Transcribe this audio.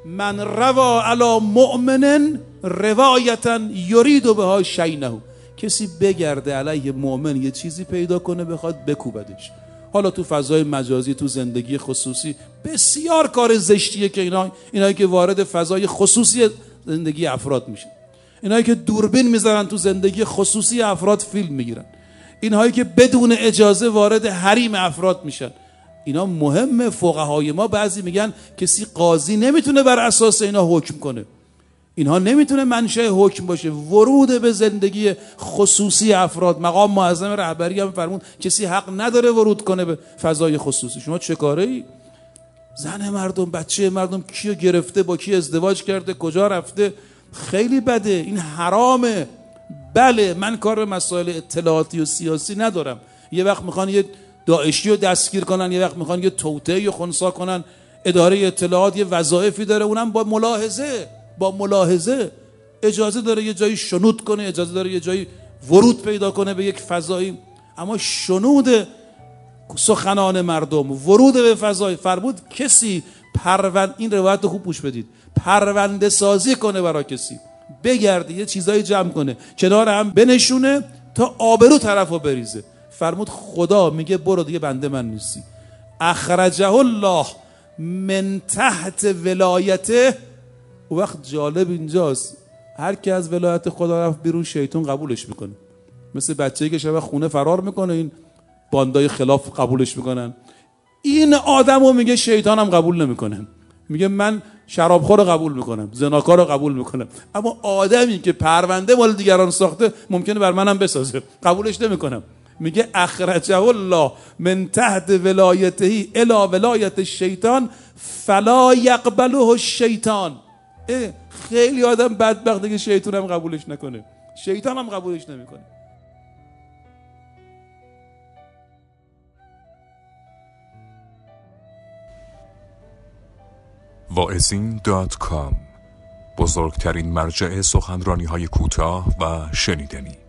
من روا علی مؤمن روایتا یرید بها شینه، کسی بگرده علیه مؤمن یه چیزی پیدا کنه بخواد بکوبدش. حالا تو فضای مجازی، تو زندگی خصوصی، بسیار کار زشتیه که اینایی که وارد فضای خصوصی زندگی افراد میشن، اینایی که دوربین میذارن تو زندگی خصوصی افراد فیلم میگیرن، اینهایی که بدون اجازه وارد حریم افراد میشن، اینا مهمه. فقهای ما بعضی میگن کسی قاضی نمیتونه بر اساس اینا حکم کنه، اینها نمیتونه منشأ حکم باشه. ورود به زندگی خصوصی افراد، مقام معظم رهبری هم فرمود کسی حق نداره ورود کنه به فضای خصوصی. شما چه کاره ای؟ زن مردم، بچه مردم کیو گرفته، با کی ازدواج کرده، کجا رفته، خیلی بده، این حرامه. بله من کار به مسائل اطلاعاتی و سیاسی ندارم، یه وقت میخوان یه داعشی رو دستگیر کنن، یه وقت میخوان یه توطئه خنثی کنن، اداره اطلاعات یه وظایفی داره، اونم با ملاحظه اجازه داره یه جایی شنود کنه، اجازه داره یه جایی ورود پیدا کنه به یک فضایی. اما شنود سخنان مردم، ورود به فضای، فرمود کسی این روایت رو خوب گوش بدید، پرونده سازی کنه برای کسی، بگرده یه چیزایی جمع کنه کنار هم بنشونه تا آبرو طرفو بریزه، فرمود خدا میگه برو دیگه بنده من نیستی. اخرجه الله من تحت ولایته. و وقت جالب اینجاست، هر کی از ولایت خدا رفت بیرون شیطان قبولش میکنه، مثل بچه‌ای که شب خونه فرار میکنه این باندای خلاف قبولش میکنن. این آدمو میگه شیطانم قبول نمیکنه، میگه من شرابخور رو قبول میکنم، زناکار رو قبول میکنم، اما آدمی که پرونده مال دیگران ساخته ممکنه بر منم بسازه، قبولش نمیکنم. میگه اخرجه الله من تحت ولایته الی ولایت الشیطان فلا یقبله الشیطان. خیلی آدم بدبخته که شیطان هم قبولش نکنه، شیطان هم قبولش نمیکنه. واعظین.com، بزرگترین مرجع سخنرانی‌های کوتاه و شنیدنی.